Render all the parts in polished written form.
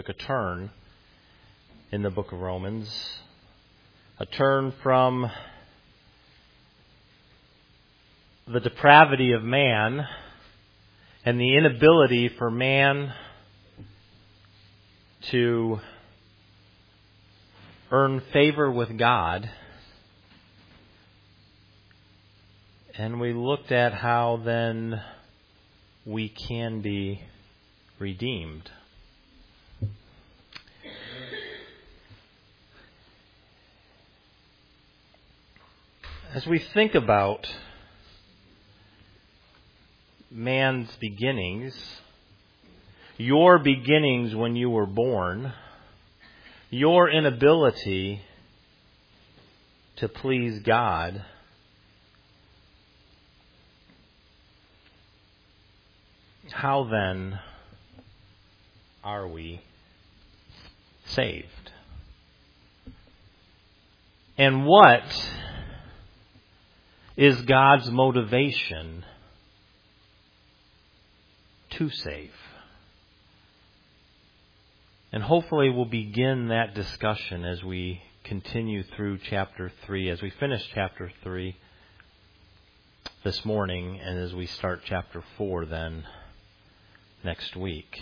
took a turn in the book of Romans, a turn from the depravity of man and the inability for man to earn favor with God. And we looked at how then we can be redeemed. As we think about man's beginnings, your beginnings when you were born, your inability to please God, how then are we saved? And what is God's motivation to save? And hopefully we'll begin that discussion as we continue through chapter 3, as we finish chapter 3 this morning, and as we start chapter 4 then next week.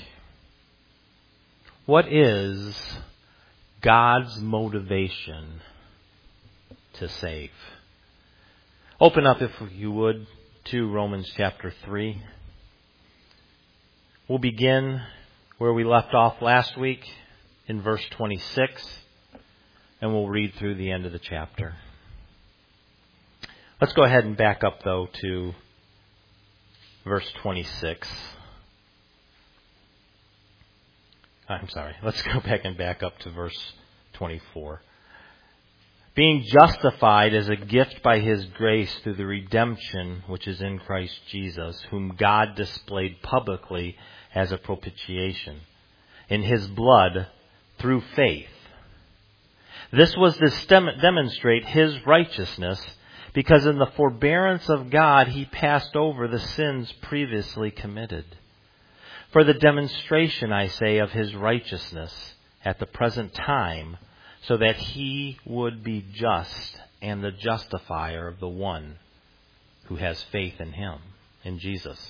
What is God's motivation to save? Open up, if you would, to Romans chapter 3. We'll begin where we left off last week in verse 26, and we'll read through the end of the chapter. Let's go ahead and back up, though, to verse 26. Let's go back up to verse 24. Being justified as a gift by His grace through the redemption which is in Christ Jesus, whom God displayed publicly as a propitiation in His blood through faith. This was to demonstrate His righteousness, because in the forbearance of God He passed over the sins previously committed. For the demonstration, I say, of His righteousness at the present time, so that He would be just and the justifier of the one who has faith in Him, in Jesus.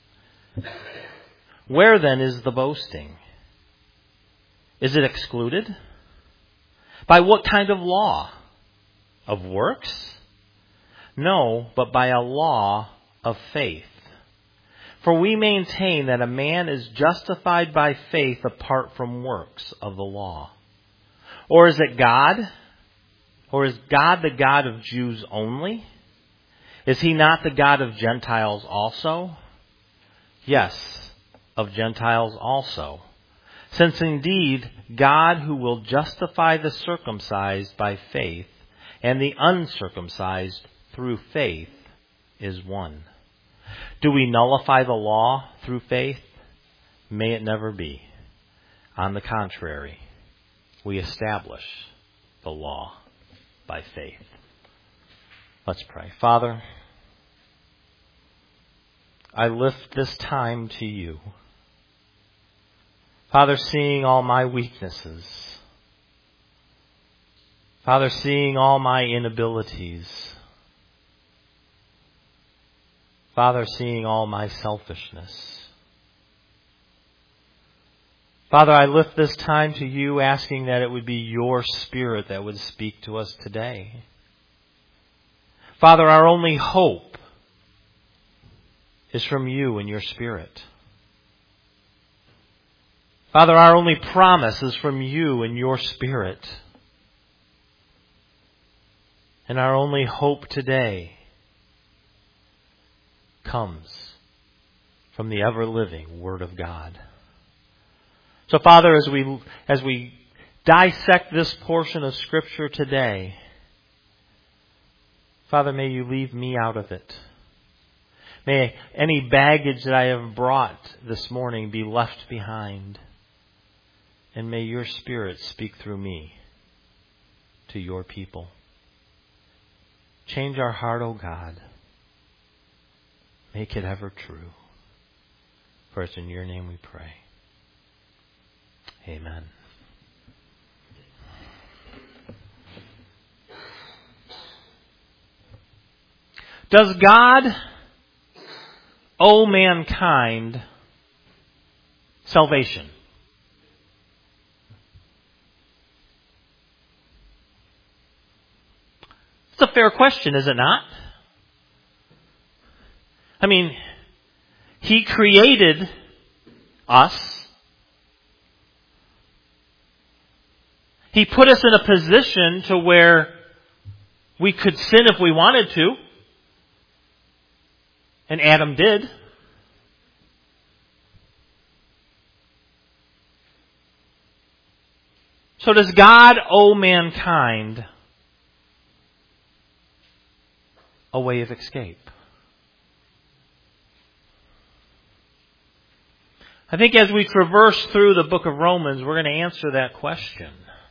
Where then is the boasting? Is it excluded? By what kind of law? Of works? No, but by a law of faith. For we maintain that a man is justified by faith apart from works of the law. Or is it God? Or is God the God of Jews only? Is He not the God of Gentiles also? Yes, of Gentiles also. Since indeed God, who will justify the circumcised by faith and the uncircumcised through faith, is one. Do we nullify the law through faith? May it never be. On the contrary, we establish the law by faith. Let's pray. Father, I lift this time to You. Father, seeing all my weaknesses. Father, seeing all my inabilities. Father, seeing all my selfishness. Father, I lift this time to You, asking that it would be Your Spirit that would speak to us today. Father, our only hope is from You and Your Spirit. Father, our only promise is from You and Your Spirit. And our only hope today comes from the ever-living Word of God. So, Father, as we dissect this portion of Scripture today, Father, may You leave me out of it. May any baggage that I have brought this morning be left behind. And may Your Spirit speak through me to Your people. Change our heart, O God. Make it ever true. For it's in Your name we pray. Amen. Does God owe mankind salvation? It's a fair question, is it not? I mean, He created us. He put us in a position to where we could sin if we wanted to. And Adam did. So does God owe mankind a way of escape? I think as we traverse through the book of Romans, we're going to answer that question.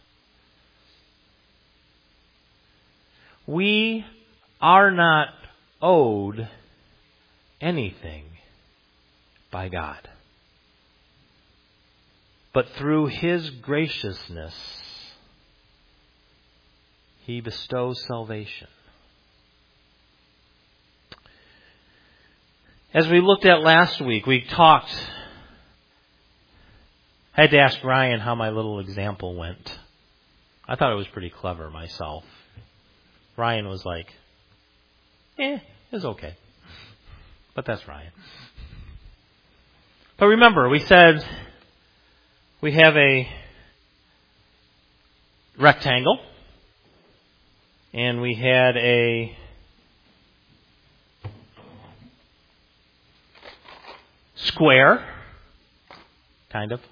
We are not owed anything by God. But through His graciousness, He bestows salvation. As we looked at last week, we talked. I had to ask Ryan how my little example went. I thought it was pretty clever myself. Ryan was like, it was okay. But that's Ryan. But remember, we said we have a rectangle, and we had a square, kind of.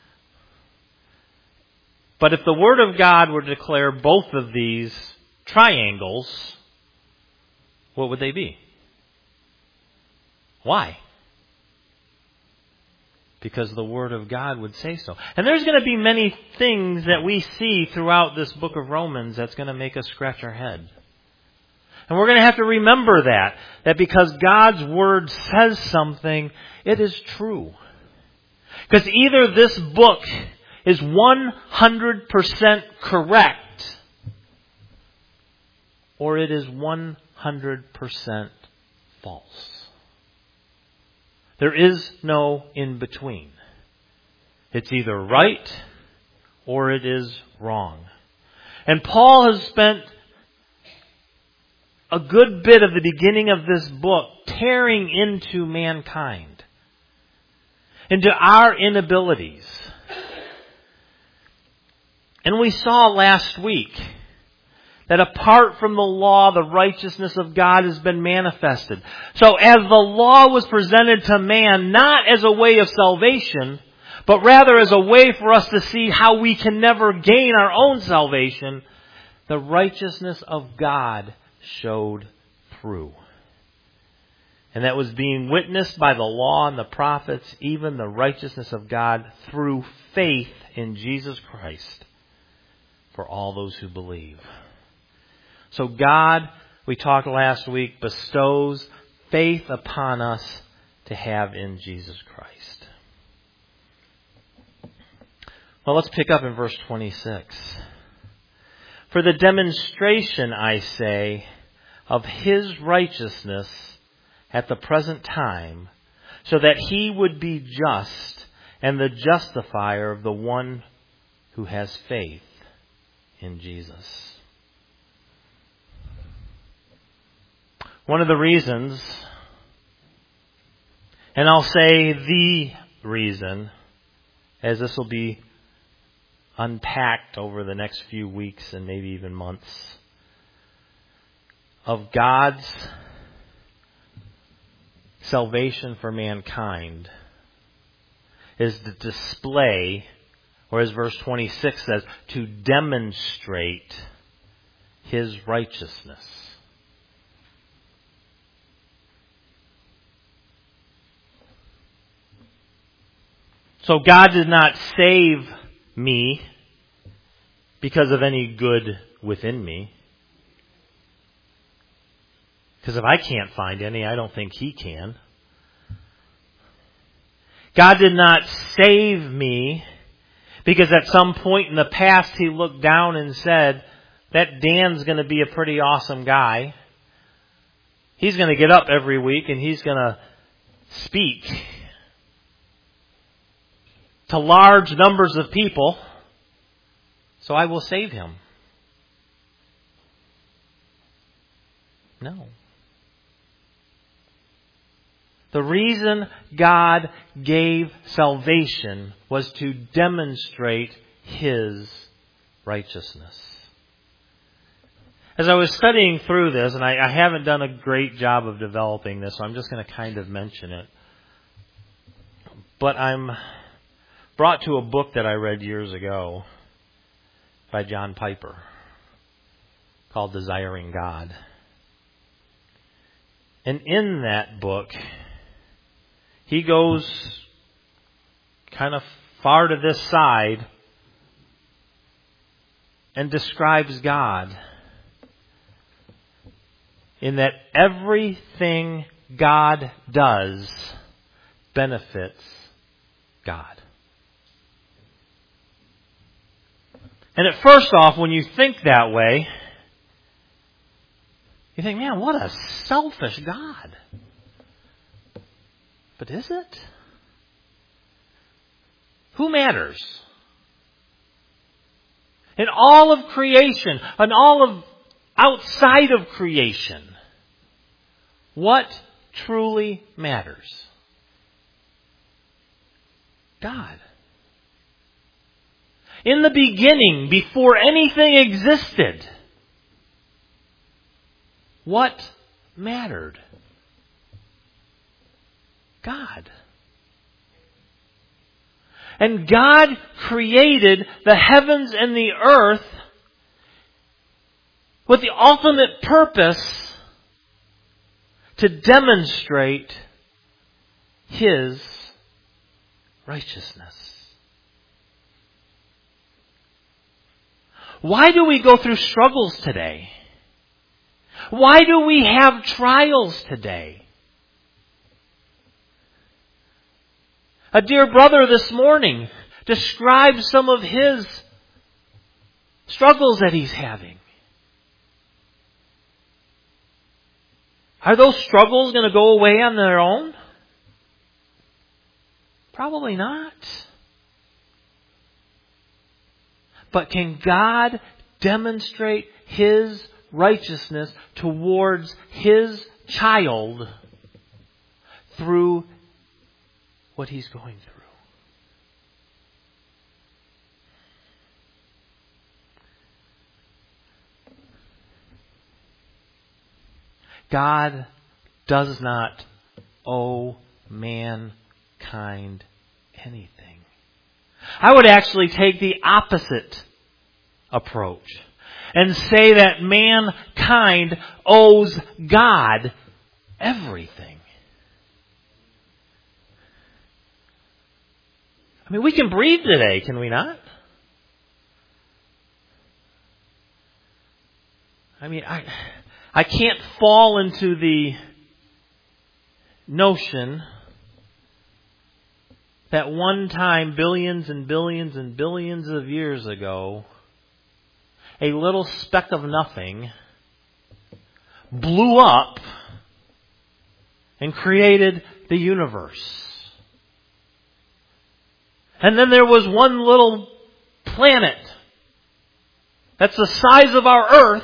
But if the Word of God were to declare both of these triangles, what would they be? Why? Because the Word of God would say so. And there's going to be many things that we see throughout this book of Romans that's going to make us scratch our head. And we're going to have to remember that because God's Word says something, it is true. Because either this book is 100% correct, or it is 100% false. There is no in between. It's either right or it is wrong. And Paul has spent a good bit of the beginning of this book tearing into mankind, into our inabilities. And we saw last week that apart from the law, the righteousness of God has been manifested. So as the law was presented to man, not as a way of salvation, but rather as a way for us to see how we can never gain our own salvation, the righteousness of God showed through. And that was being witnessed by the law and the prophets, even the righteousness of God through faith in Jesus Christ for all those who believe. So God, we talked last week, bestows faith upon us to have in Jesus Christ. Well, let's pick up in verse 26. For the demonstration, I say, of His righteousness at the present time, so that He would be just and the justifier of the one who has faith in Jesus. One of the reasons, and I'll say the reason, as this will be unpacked over the next few weeks and maybe even months, of God's salvation for mankind is to display, or as verse 26 says, to demonstrate His righteousness. So God did not save me because of any good within me. Because if I can't find any, I don't think He can. God did not save me Because at some point in the past he looked down and said, that Dan's going to be a pretty awesome guy. He's going to get up every week and he's going to speak to large numbers of people. So I will save him. No. The reason God gave salvation was to demonstrate His righteousness. As I was studying through this, and I haven't done a great job of developing this, so I'm just going to kind of mention it. But I'm brought to a book that I read years ago by John Piper called Desiring God. And in that book, he goes kind of far to this side and describes God in that everything God does benefits God. And at first off, when you think that way, you think, man, what a selfish God. But is it? Who matters? In all of creation, and all of outside of creation, what truly matters? God. In the beginning, before anything existed, what mattered? God. And God created the heavens and the earth with the ultimate purpose to demonstrate His righteousness. Why do we go through struggles today? Why do we have trials today? A dear brother this morning described some of his struggles that he's having. Are those struggles going to go away on their own? Probably not. But can God demonstrate His righteousness towards His child through what he's going through? God does not owe mankind anything. I would actually take the opposite approach and say that mankind owes God everything. I mean, we can breathe today, can we not? I mean, I can't fall into the notion that one time, billions and billions and billions of years ago, a little speck of nothing blew up and created the universe. And then there was one little planet that's the size of our Earth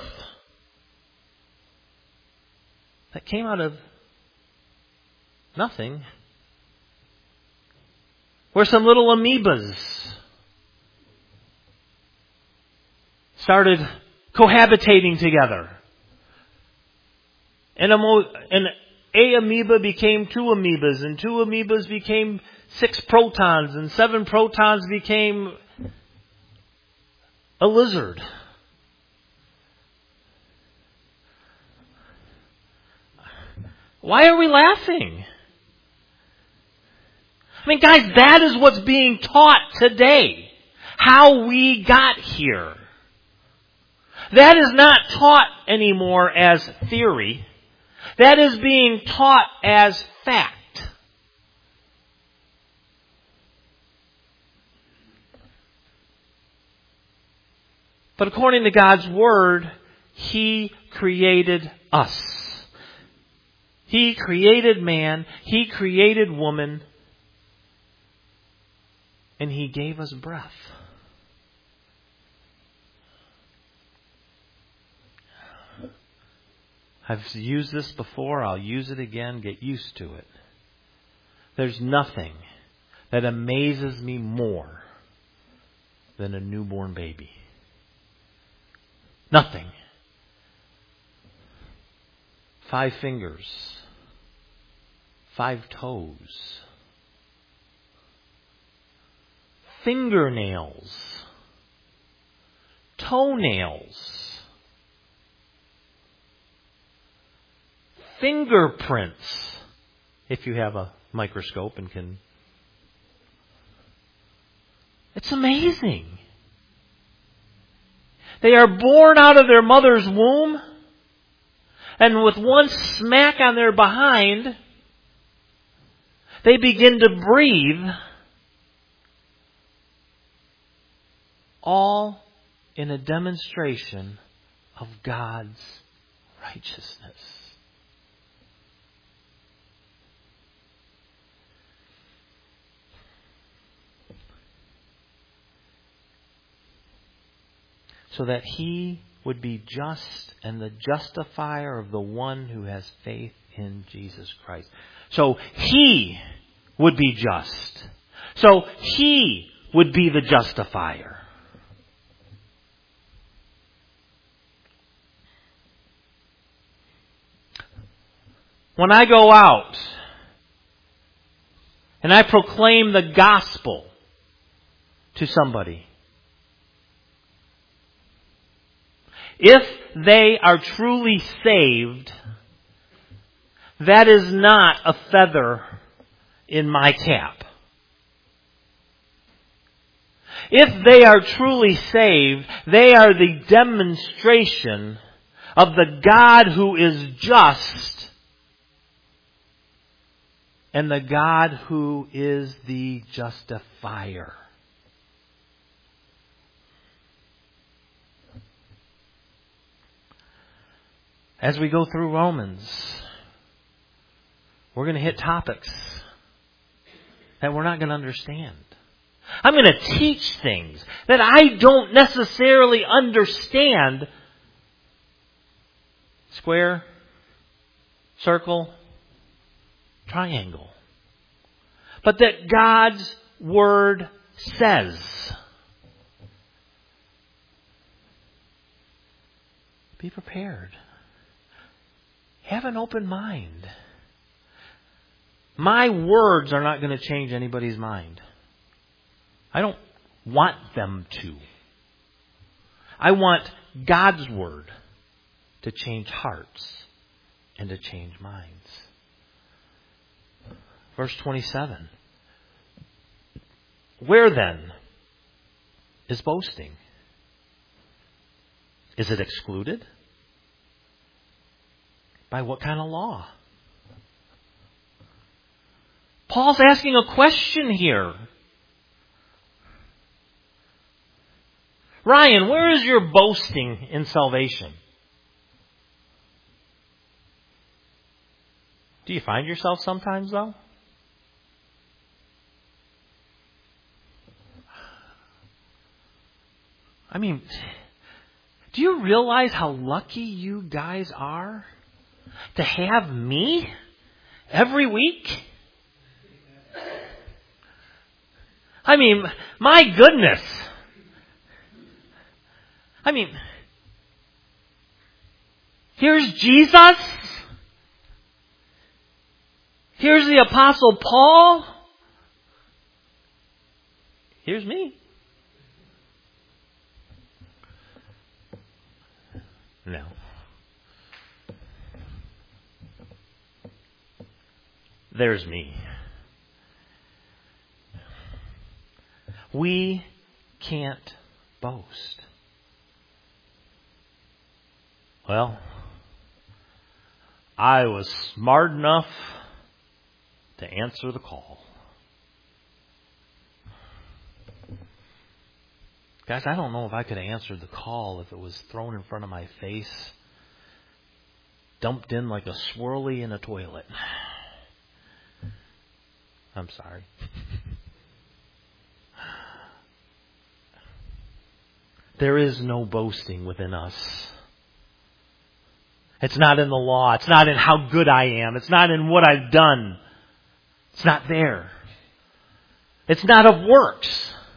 that came out of nothing, where some little amoebas started cohabitating together. And a amoeba became two amoebas, and two amoebas became 6 protons, and 7 protons became a lizard. Why are we laughing? I mean, guys, that is what's being taught today. How we got here. That is not taught anymore as theory. That is being taught as fact. But according to God's Word, He created us. He created man. He created woman. And He gave us breath. I've used this before. I'll use it again. Get used to it. There's nothing that amazes me more than a newborn baby. Nothing. 5 fingers. 5 toes. Fingernails. Toenails. Fingerprints, if you have a microscope and can. It's amazing. They are born out of their mother's womb, and with one smack on their behind, they begin to breathe, all in a demonstration of God's righteousness. So that He would be just and the justifier of the one who has faith in Jesus Christ. So He would be just. So He would be the justifier. When I go out and I proclaim the gospel to somebody, if they are truly saved, that is not a feather in my cap. If they are truly saved, they are the demonstration of the God who is just and the God who is the justifier. As we go through Romans, we're going to hit topics that we're not going to understand. I'm going to teach things that I don't necessarily understand. Square, circle, triangle. But that God's Word says. Be prepared. Have an open mind. My words are not going to change anybody's mind. I don't want them to. I want God's Word to change hearts and to change minds. Verse 27. Where then is boasting? Is it excluded? By what kind of law? Paul's asking a question here. Ryan, where is your boasting in salvation? Do you find yourself sometimes, though? I mean, do you realize how lucky you guys are to have me every week? I mean, my goodness. I mean, here's Jesus. Here's the Apostle Paul. Here's me. No. There's me. We can't boast. Well, I was smart enough to answer the call. Guys, I don't know if I could have answered the call if it was thrown in front of my face, dumped in like a swirly in a toilet. I'm sorry. There is no boasting within us. It's not in the law. It's not in how good I am. It's not in what I've done. It's not there. It's not of works.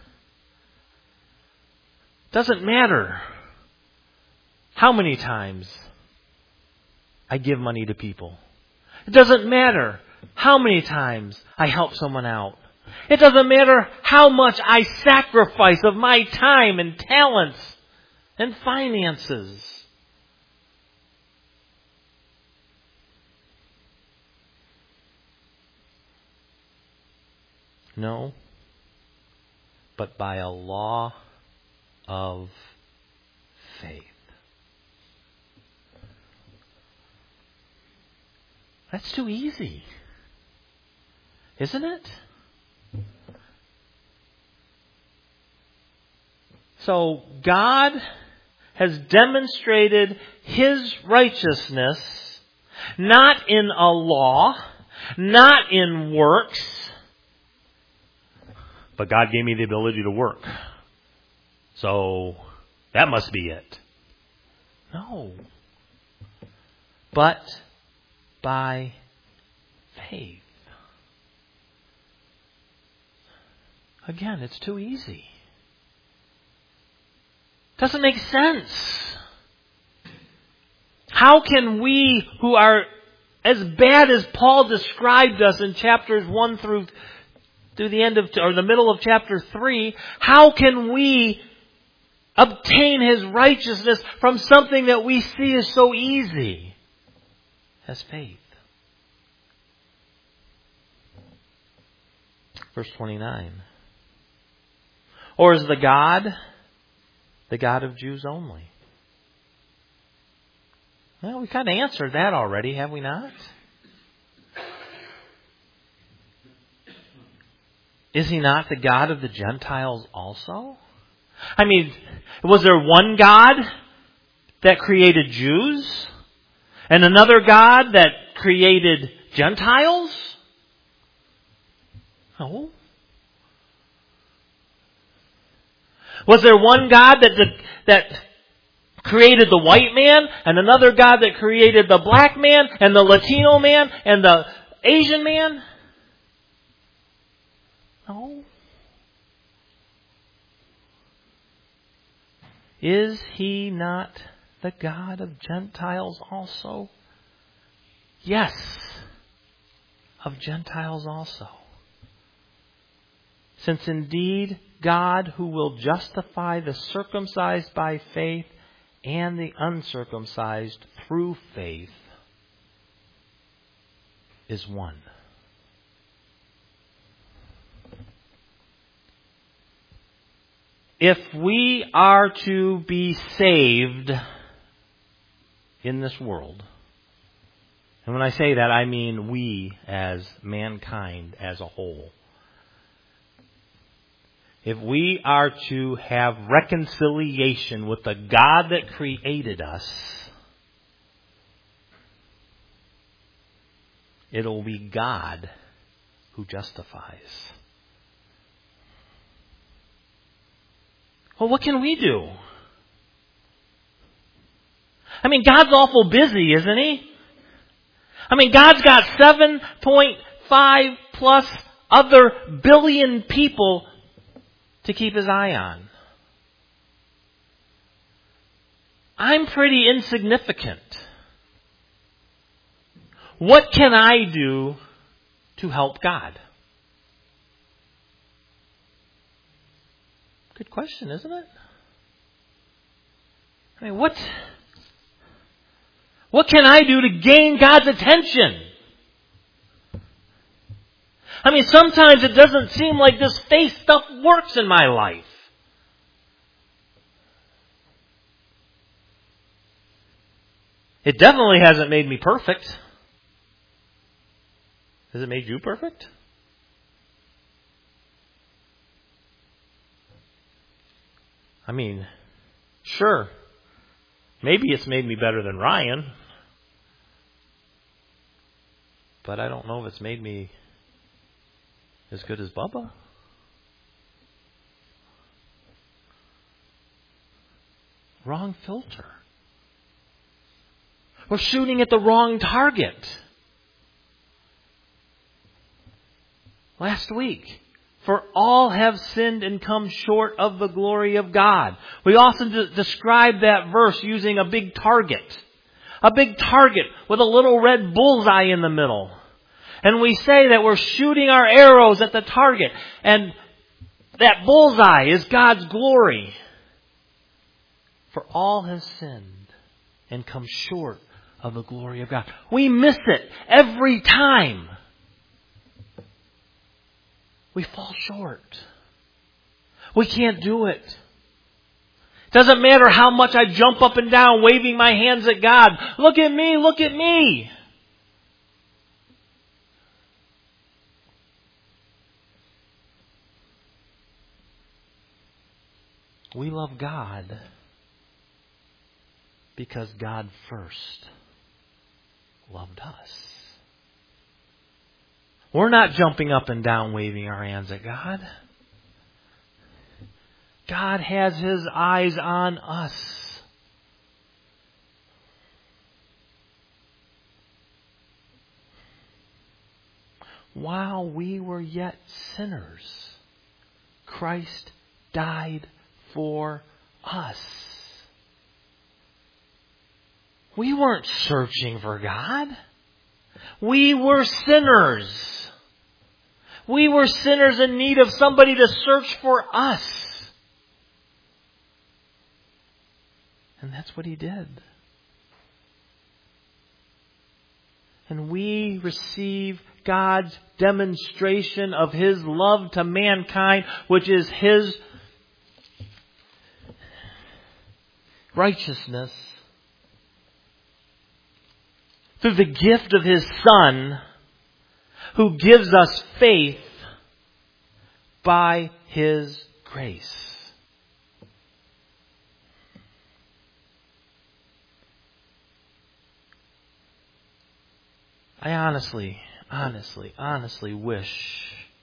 Doesn't matter how many times I give money to people. It doesn't matter how many times I help someone out. It doesn't matter how much I sacrifice of my time and talents and finances. No, but by a law of faith. That's too easy, isn't it? So God has demonstrated His righteousness not in a law, not in works, but God gave me the ability to work. So that must be it. No. But by faith. Again, it's too easy. Doesn't make sense. How can we, who are as bad as Paul described us in chapters 1 through the end of, or the middle of chapter 3, how can we obtain His righteousness from something that we see as so easy as faith? Verse 29. Or is the God of Jews only? Well, we kind of answered that already, have we not? Is He not the God of the Gentiles also? I mean, was there one God that created Jews and another God that created Gentiles? No. Was there one God that created the white man and another God that created the black man and the Latino man and the Asian man? No. Is He not the God of Gentiles also? Yes, of Gentiles also. Since indeed God, who will justify the circumcised by faith and the uncircumcised through faith, is one. If we are to be saved in this world, and when I say that, I mean we as mankind as a whole. If we are to have reconciliation with the God that created us, it'll be God who justifies. Well, what can we do? I mean, God's awful busy, isn't He? I mean, God's got 7.5 plus other billion people to keep His eye on. I'm pretty insignificant. What can I do to help God? Good question, isn't it? I mean, what can I do to gain God's attention? I mean, sometimes it doesn't seem like this faith stuff works in my life. It definitely hasn't made me perfect. Has it made you perfect? I mean, sure, maybe it's made me better than Ryan, but I don't know if it's made me as good as Bubba. Wrong filter. We're shooting at the wrong target. Last week, for all have sinned and come short of the glory of God. We often describe that verse using a big target. A big target with a little red bullseye in the middle. And we say that we're shooting our arrows at the target. And that bullseye is God's glory. For all have sinned and come short of the glory of God. We miss it every time. We fall short. We can't do it. Doesn't matter how much I jump up and down waving my hands at God. Look at me, look at me. We love God because God first loved us. We're not jumping up and down waving our hands at God. God has His eyes on us. While we were yet sinners, Christ died for us. We weren't searching for God. We were sinners. We were sinners in need of somebody to search for us. And that's what He did. And we receive God's demonstration of His love to mankind, which is His righteousness, through the gift of His Son, who gives us faith by His grace. I honestly wish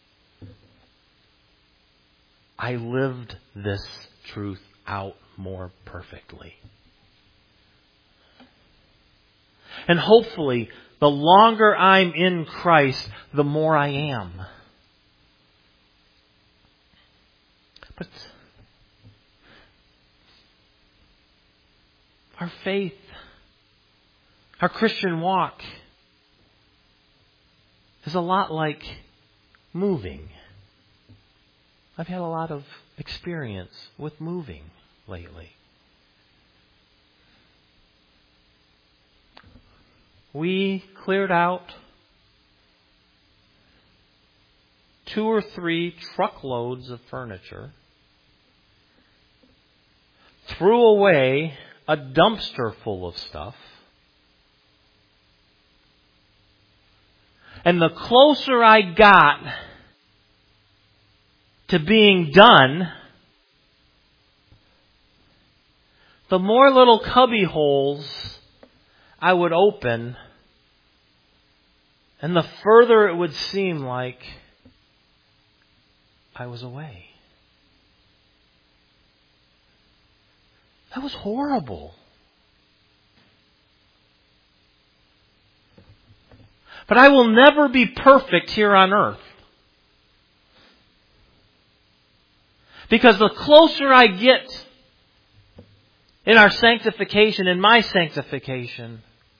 I lived this truth out more perfectly. And hopefully, the longer I'm in Christ, the more I am. But our faith, our Christian walk, is a lot like moving. I've had a lot of experience with moving lately. We cleared out 2 or 3 truckloads of furniture, threw away a dumpster full of stuff, and the closer I got to being done, the more little cubby holes I would open, and the further it would seem like I was away. That was horrible. But I will never be perfect here on earth. Because the closer I get in our sanctification, in my sanctification,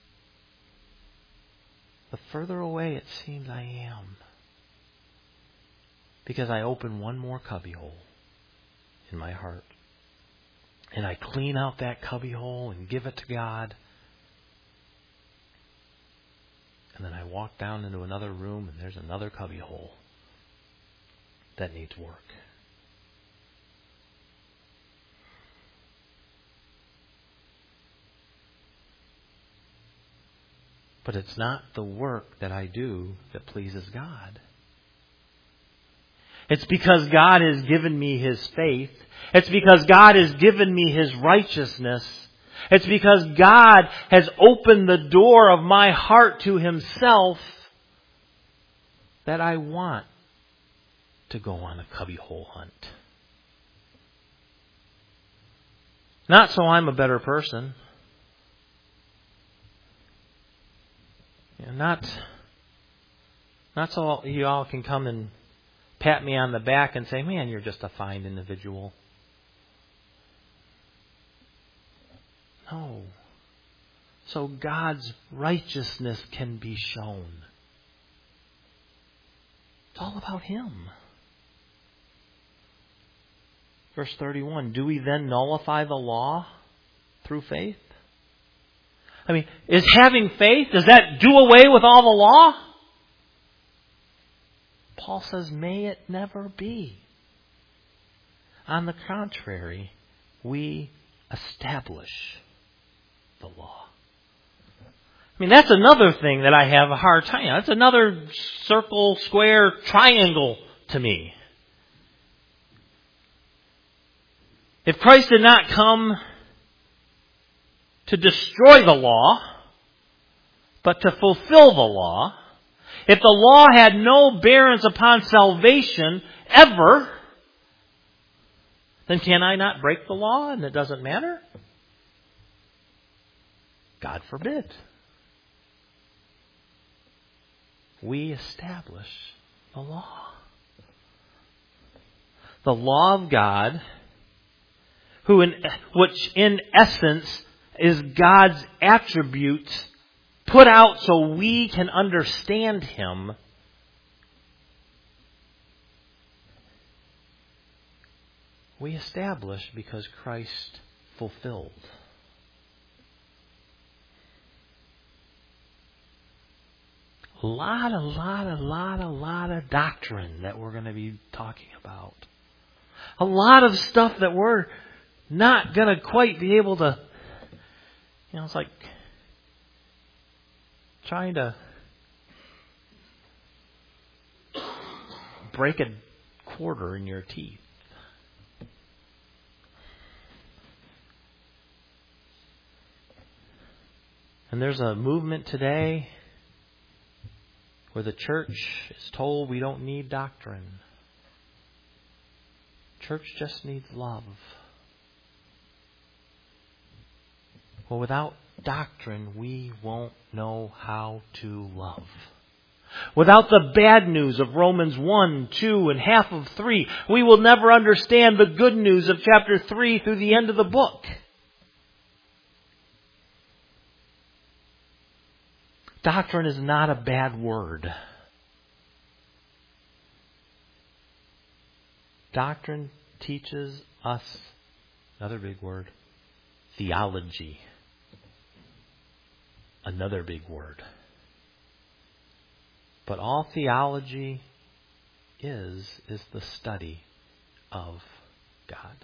the further away it seems I am. Because I open one more cubbyhole in my heart. And I clean out that cubbyhole and give it to God. And then I walk down into another room and there's another cubbyhole that needs work. But it's not the work that I do that pleases God. It's because God has given me His faith. It's because God has given me His righteousness. It's because God has opened the door of my heart to Himself that I want to go on a cubbyhole hunt. Not so I'm a better person. Not so you all can come and pat me on the back and say, man, you're just a fine individual. No. So God's righteousness can be shown. It's all about Him. Verse 31, do we then nullify the law through faith? I mean, is having faith, does that do away with all the law? Paul says, may it never be. On the contrary, we establish the law. I mean, that's another thing that I have a hard time. That's another circle, square, triangle to me. If Christ did not come to destroy the law, but to fulfill the law, if the law had no bearance upon salvation ever, then can I not break the law and it doesn't matter? God forbid. We establish the law. The law of God, which in essence is God's attributes put out so we can understand Him, we establish because Christ fulfilled. A lot of doctrine that we're going to be talking about. A lot of stuff that we're not going to quite be able to, it's like trying to break a quarter in your teeth. And there's a movement today where the church is told we don't need doctrine. Church just needs love. Well, without doctrine, we won't know how to love. Without the bad news of Romans 1, 2, and half of 3, we will never understand the good news of chapter 3 through the end of the book. Doctrine is not a bad word. Doctrine teaches us, another big word, theology. Another big word. But all theology is the study of God.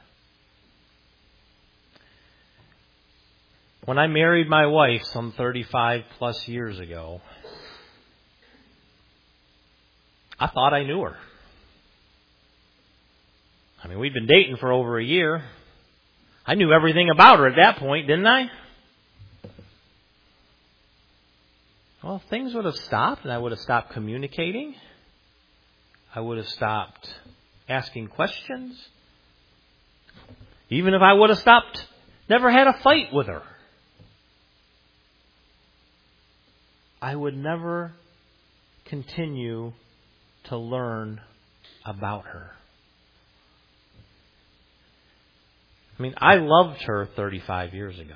When I married my wife some 35 plus years ago, I thought I knew her. I mean, we'd been dating for over a year. I knew everything about her at that point, didn't I? Well, things would have stopped and I would have stopped communicating. I would have stopped asking questions. Even if I would have stopped, never had a fight with her. I would never continue to learn about her. I mean, I loved her 35 years ago.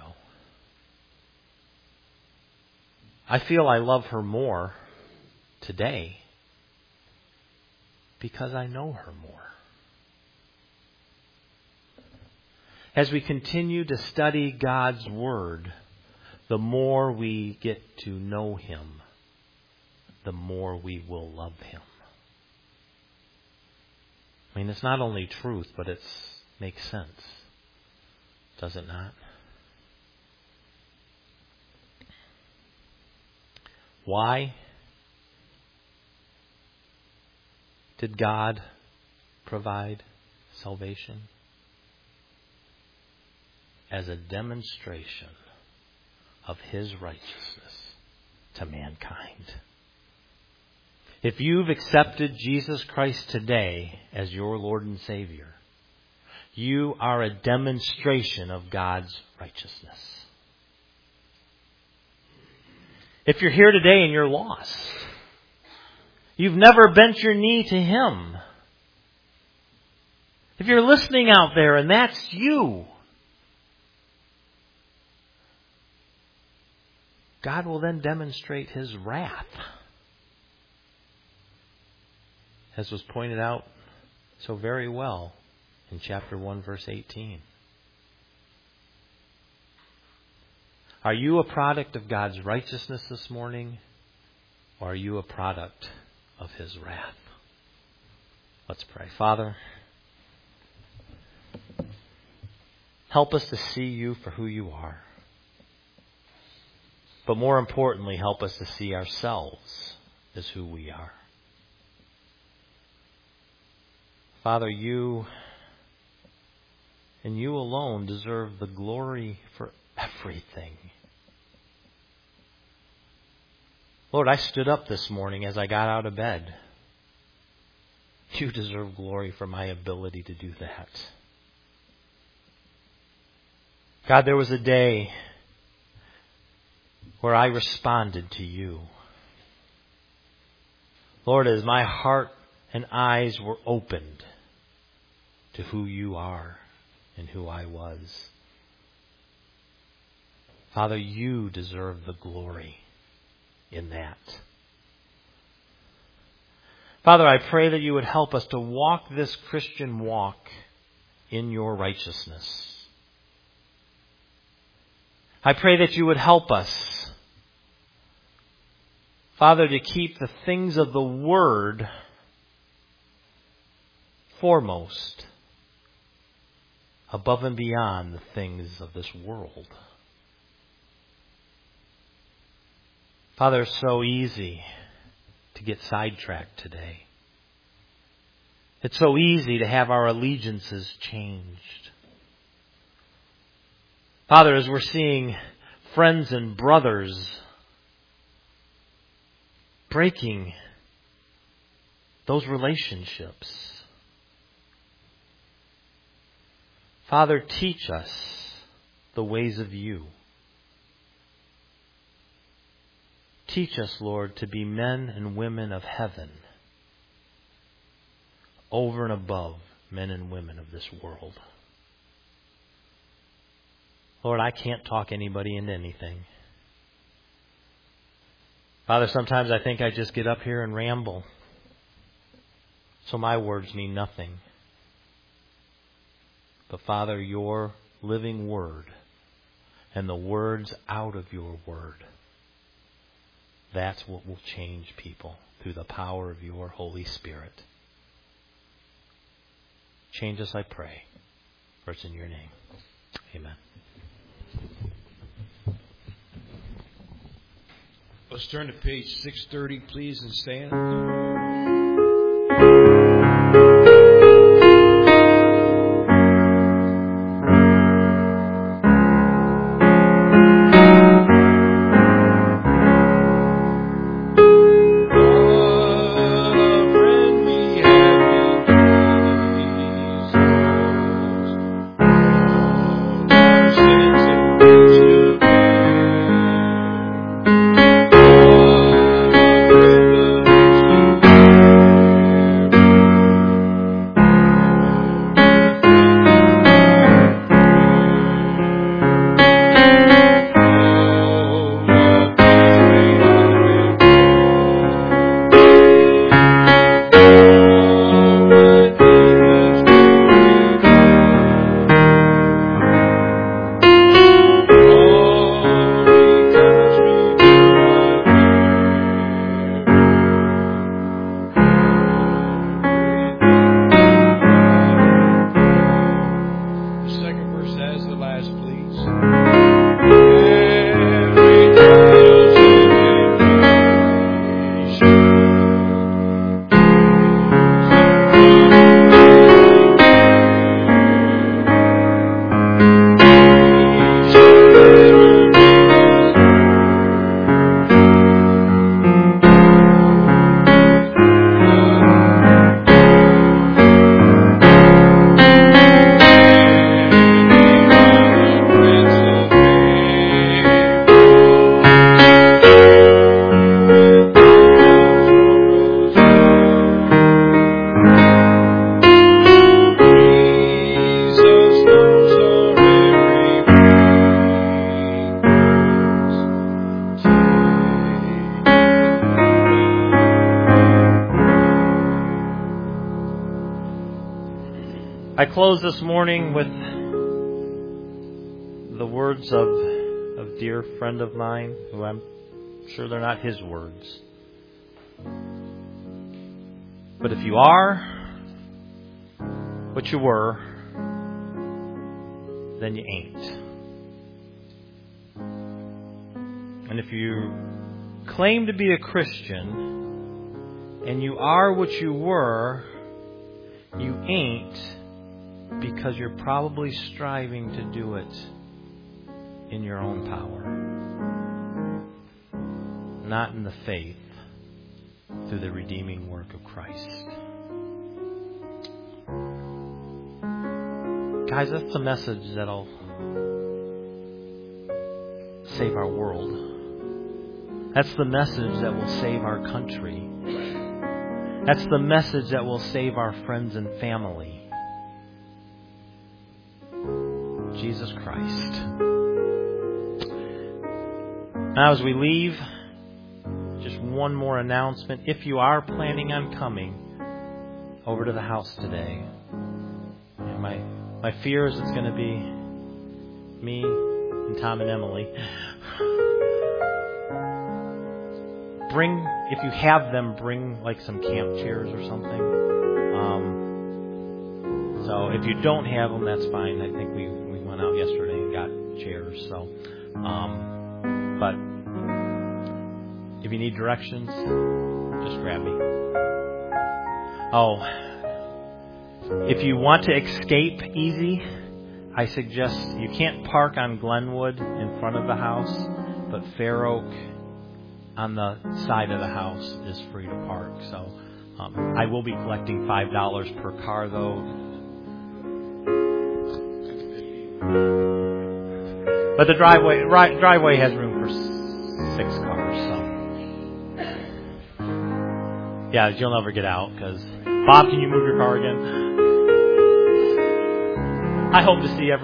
I feel I love her more today because I know her more. As we continue to study God's Word, the more we get to know Him, the more we will love Him. I mean, it's not only truth, but it makes sense. Does it not? Why did God provide salvation? As a demonstration of His righteousness to mankind. If you've accepted Jesus Christ today as your Lord and Savior, you are a demonstration of God's righteousness. If you're here today and you're lost, you've never bent your knee to Him. If you're listening out there and that's you, God will then demonstrate His wrath. As was pointed out so very well in chapter 1, verse 18. Are you a product of God's righteousness this morning, or are you a product of His wrath? Let's pray. Father, help us to see You for who You are. But more importantly, help us to see ourselves as who we are. Father, You and You alone deserve the glory for everything. Lord, I stood up this morning as I got out of bed. You deserve glory for my ability to do that. God, there was a day where I responded to You. Lord, as my heart and eyes were opened to who You are and who I was. Father, You deserve the glory in that. Father, I pray that You would help us to walk this Christian walk in Your righteousness. I pray that You would help us, Father, to keep the things of the Word foremost, above and beyond the things of this world. Father, it's so easy to get sidetracked today. It's so easy to have our allegiances changed. Father, as we're seeing friends and brothers breaking those relationships, Father, teach us the ways of You. Teach us, Lord, to be men and women of heaven, over and above men and women of this world. Lord, I can't talk anybody into anything. Father, sometimes I think I just get up here and ramble, so my words mean nothing. But Father, Your living Word and the words out of Your Word, that's what will change people through the power of Your Holy Spirit. Change us, I pray. For it's in Your name. Amen. Let's turn to page 630, please, and stand. close this morning with the words of a dear friend of mine, who I'm sure they're not his words. But if you are what you were, then you ain't. And if you claim to be a Christian and you are what you were, you ain't, because you're probably striving to do it in your own power, not in the faith through the redeeming work of Christ. Guys, that's the message that'll save our world. That's the message that will save our country. That's the message that will save our friends and family. Jesus Christ. Now, as we leave, just one more announcement. If you are planning on coming over to the house today, my fear is it's going to be me and Tom and Emily. If you have them, bring like some camp chairs or something. So if you don't have them, that's fine. I think we went out yesterday and got chairs. So, but if you need directions, just grab me. Oh, if you want to escape easy, I suggest you can't park on Glenwood in front of the house, but Fair Oak on the side of the house is free to park. So I will be collecting $5 per car, though. But the driveway has room for 6 cars. So yeah, you'll never get out because Bob, can you move your car again? I hope to see everyone.